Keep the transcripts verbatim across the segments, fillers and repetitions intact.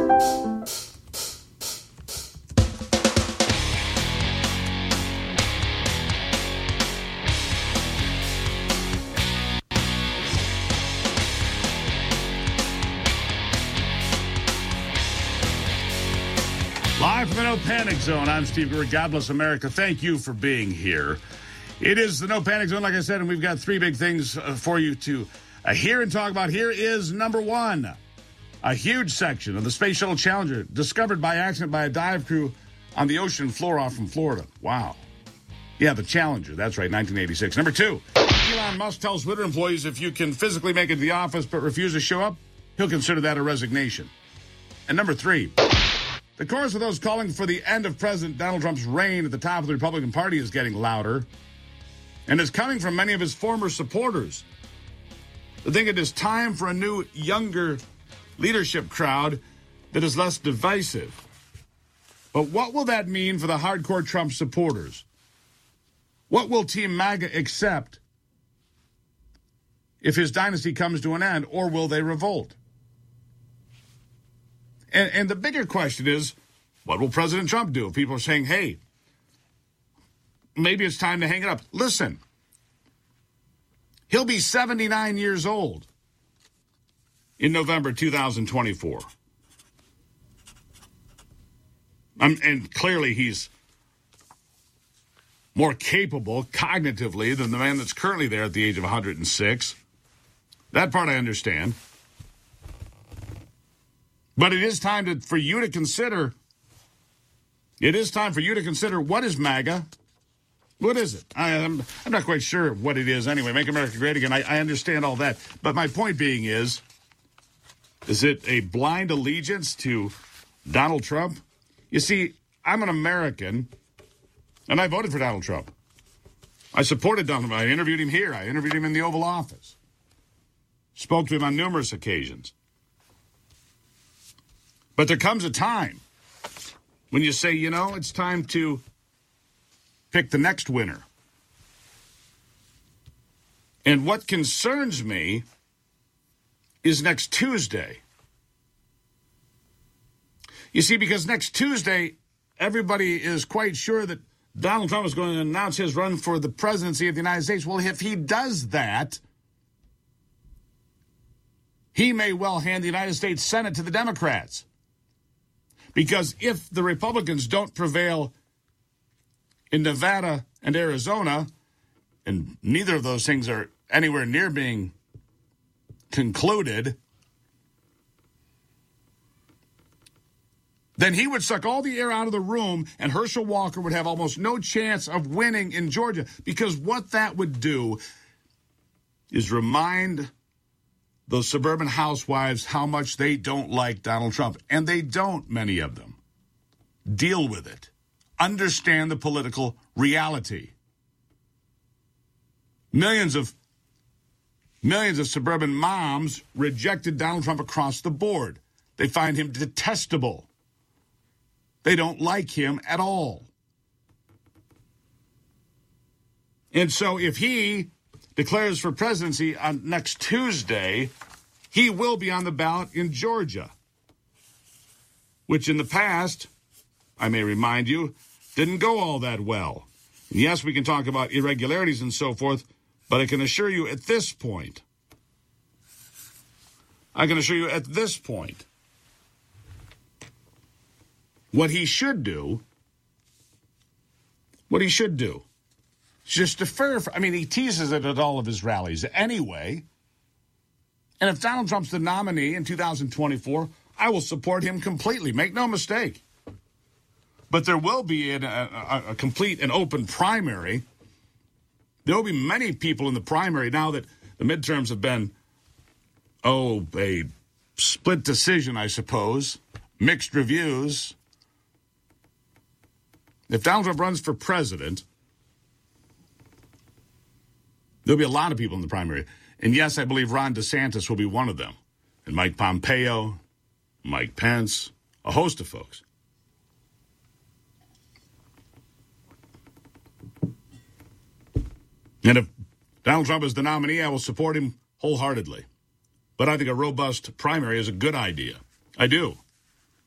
Live from the No Panic Zone, I'm Steve Gurr. God bless America. Thank you for being here. It is the No Panic Zone, like I said, and we've got three big things uh, for you to uh, hear and talk about. Here is number one. A huge section of the Space Shuttle Challenger discovered by accident by a dive crew on the ocean floor off from Florida. Wow. Yeah, the Challenger. That's right, nineteen eighty-six. Number two. Elon Musk tells Twitter employees if you can physically make it to the office but refuse to show up, he'll consider that a resignation. And number three. The chorus of those calling for the end of President Donald Trump's reign at the top of the Republican Party is getting louder and is coming from many of his former supporters. They think it is time for a new, younger leadership crowd that is less divisive. But what will that mean for the hardcore Trump supporters? What will Team MAGA accept if his dynasty comes to an end, or will they revolt? And, and the bigger question is, what will President Trump do? People are saying, hey, maybe it's time to hang it up. Listen, he'll be seventy-nine years old in November two thousand twenty-four. Um, and clearly he's more capable cognitively than the man that's currently there at the age of one hundred six. That part I understand. But it is time to, for you to consider, it is time for you to consider, what is MAGA? What is it? I, I'm, I'm not quite sure what it is anyway. Make America Great Again. I, I understand all that. But my point being is, is it a blind allegiance to Donald Trump? You see, I'm an American, and I voted for Donald Trump. I supported Donald Trump. I interviewed him here. I interviewed him in the Oval Office. Spoke to him on numerous occasions. But there comes a time when you say, you know, it's time to pick the next winner. And what concerns me is next Tuesday. You see, because next Tuesday, everybody is quite sure that Donald Trump is going to announce his run for the presidency of the United States. Well, if he does that, he may well hand the United States Senate to the Democrats. Because if the Republicans don't prevail in Nevada and Arizona, and neither of those things are anywhere near being concluded, then he would suck all the air out of the room, and Herschel Walker would have almost no chance of winning in Georgia. Because what that would do is remind those suburban housewives how much they don't like Donald Trump. And they don't, many of them. Deal with it. Understand the political reality. Millions of millions of suburban moms rejected Donald Trump across the board. They find him detestable. They don't like him at all. And so if he declares for presidency on next Tuesday, he will be on the ballot in Georgia, which in the past, I may remind you, didn't go all that well. And yes, we can talk about irregularities and so forth, but I can assure you at this point, I can assure you at this point, what he should do, what he should do, just defer. For, I mean, he teases it at all of his rallies anyway. And if Donald Trump's the nominee in two thousand twenty-four, I will support him completely. Make no mistake. But there will be a, a, a complete and open primary. There will be many people in the primary now that the midterms have been, oh, a split decision, I suppose, mixed reviews. If Donald Trump runs for president, there'll be a lot of people in the primary. And yes, I believe Ron DeSantis will be one of them. And Mike Pompeo, Mike Pence, a host of folks. And if Donald Trump is the nominee, I will support him wholeheartedly. But I think a robust primary is a good idea. I do.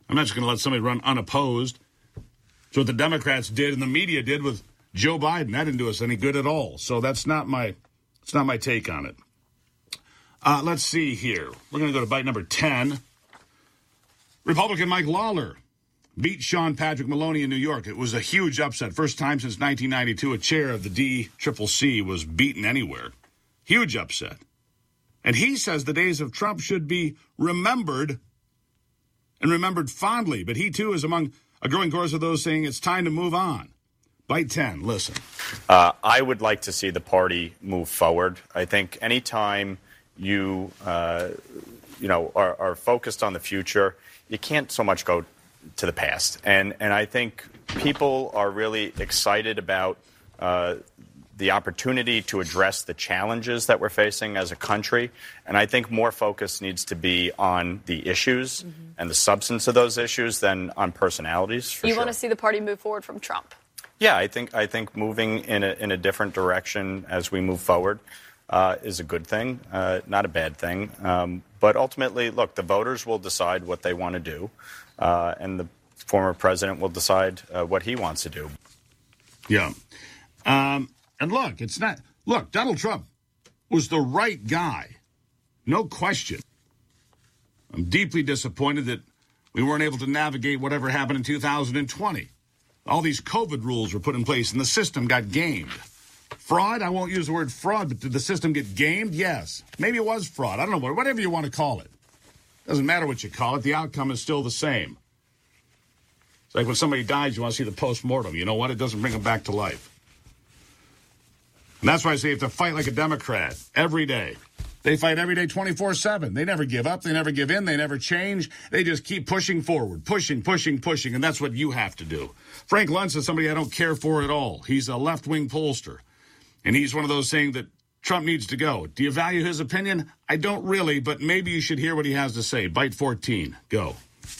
I'm not just going to let somebody run unopposed. It's what the Democrats did and the media did with Joe Biden. That didn't do us any good at all. So that's not my, it's not my take on it. Uh, let's see here. We're going to go to bite number ten. Republican Mike Lawler beat Sean Patrick Maloney in New York. It was a huge upset. First time since nineteen ninety-two a chair of the D C C C was beaten anywhere. Huge upset. And he says the days of Trump should be remembered and remembered fondly. But he, too, is among a growing chorus of those saying it's time to move on. Bite ten, listen. Uh, I would like to see the party move forward. I think any time you, uh, you know, are, are focused on the future, you can't so much go to the past. And and I think people are really excited about uh, the opportunity to address the challenges that we're facing as a country. And I think more focus needs to be on the issues mm-hmm. and the substance of those issues than on personalities. For you sure. want to see the party move forward from Trump? Yeah, I think I think moving in a, in a different direction as we move forward uh, is a good thing, uh, not a bad thing. Um, but ultimately, look, the voters will decide what they want to do, uh, and the former president will decide uh, what he wants to do. Yeah. Um, and look, it's not – look, Donald Trump was the right guy. No question. I'm deeply disappointed that we weren't able to navigate whatever happened in two thousand twenty. All these COVID rules were put in place, and the system got gamed. Fraud? I won't use the word fraud, but did the system get gamed? Yes. Maybe it was fraud. I don't know. Whatever you want to call it. Doesn't matter what you call it. The outcome is still the same. It's like when somebody dies, you want to see the post-mortem. You know what? It doesn't bring them back to life. And that's why I say you have to fight like a Democrat every day. They fight every day twenty-four seven. They never give up. They never give in. They never change. They just keep pushing forward, pushing, pushing, pushing, and that's what you have to do. Frank Luntz is somebody I don't care for at all. He's a left-wing pollster, and he's one of those saying that Trump needs to go. Do you value his opinion? I don't really, but maybe you should hear what he has to say. Bite fourteen. Go.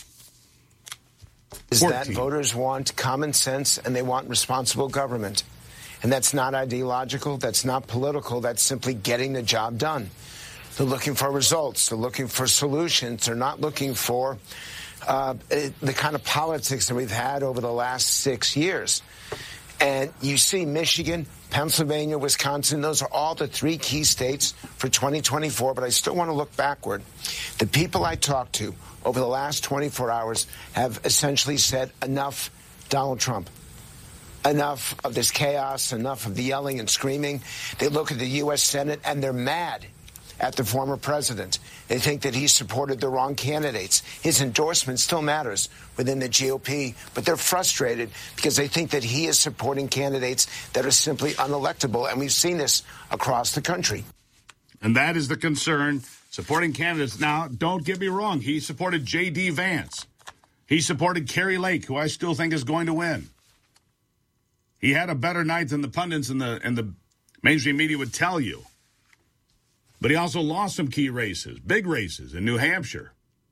Is that voters want common sense and they want responsible government. And that's not ideological. That's not political. That's simply getting the job done. They're looking for results. They're looking for solutions. They're not looking for uh, the kind of politics that we've had over the last six years. And you see Michigan, Pennsylvania, Wisconsin, those are all the three key states for twenty twenty-four. But I still want to look backward. The people I talked to over the last twenty-four hours have essentially said, enough, Donald Trump. Enough of this chaos, enough of the yelling and screaming. They look at the U S Senate and they're mad at the former president. They think that he supported the wrong candidates. His endorsement still matters within the G O P, but they're frustrated because they think that he is supporting candidates that are simply unelectable, and we've seen this across the country. And that is the concern, supporting candidates. Now, don't get me wrong. He supported J D. Vance. He supported Kari Lake, who I still think is going to win. He had a better night than the pundits and the and the mainstream media would tell you. But he also lost some key races, big races in New Hampshire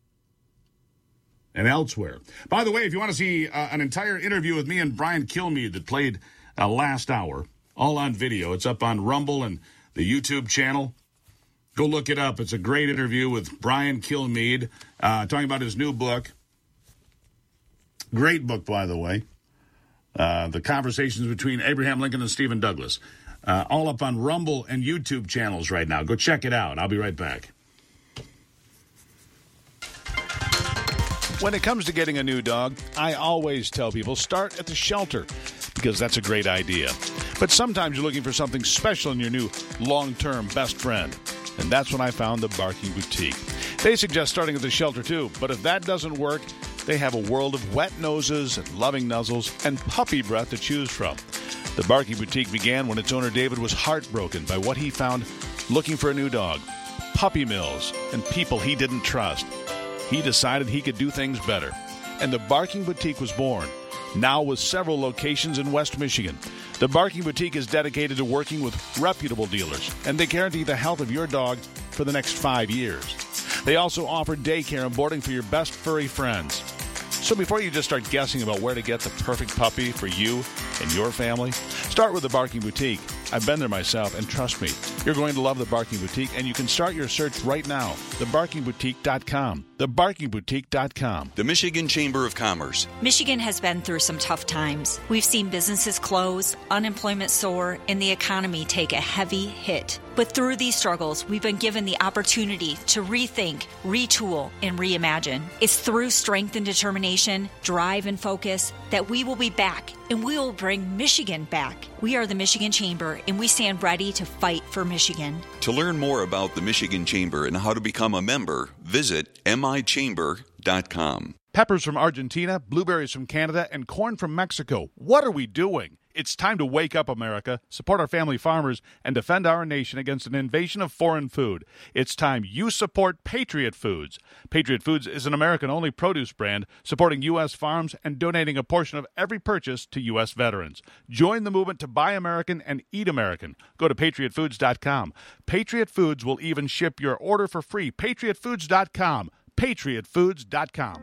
and elsewhere. By the way, if you want to see uh, an entire interview with me and Brian Kilmeade that played uh, last hour, all on video, it's up on Rumble and the YouTube channel. Go look it up. It's a great interview with Brian Kilmeade uh, talking about his new book. Great book, by the way. Uh, the conversations between Abraham Lincoln and Stephen Douglas. Uh, all up on Rumble and YouTube channels right now. Go check it out. I'll be right back. When it comes to getting a new dog, I always tell people start at the shelter because that's a great idea. But sometimes you're looking for something special in your new long-term best friend. And that's when I found the Barking Boutique. They suggest starting at the shelter too, but if that doesn't work, they have a world of wet noses and loving nuzzles and puppy breath to choose from. The Barking Boutique began when its owner David was heartbroken by what he found looking for a new dog, puppy mills, and people he didn't trust. He decided he could do things better, and the Barking Boutique was born, now with several locations in West Michigan. The Barking Boutique is dedicated to working with reputable dealers, and they guarantee the health of your dog for the next five years. They also offer daycare and boarding for your best furry friends. So before you just start guessing about where to get the perfect puppy for you and your family, start with the Barking Boutique. I've been there myself, and trust me, You're going to love The Barking Boutique, and you can start your search right now. the barking boutique dot com. the barking boutique dot com. The Michigan Chamber of Commerce. Michigan has been through some tough times. We've seen businesses close, unemployment soar, and the economy take a heavy hit. But through these struggles, we've been given the opportunity to rethink, retool, and reimagine. It's through strength and determination, drive and focus, that we will be back, and we will bring Michigan back. We are the Michigan Chamber, and we stand ready to fight for Michigan. To learn more about the Michigan Chamber and how to become a member, visit m i chamber dot com. Peppers from Argentina, blueberries from Canada, and corn from Mexico. What are we doing? It's time to wake up, America, support our family farmers, and defend our nation against an invasion of foreign food. It's time you support Patriot Foods. Patriot Foods is an American-only produce brand supporting U S farms and donating a portion of every purchase to U S veterans. Join the movement to buy American and eat American. Go to patriot foods dot com. Patriot Foods will even ship your order for free. patriot foods dot com. patriot foods dot com.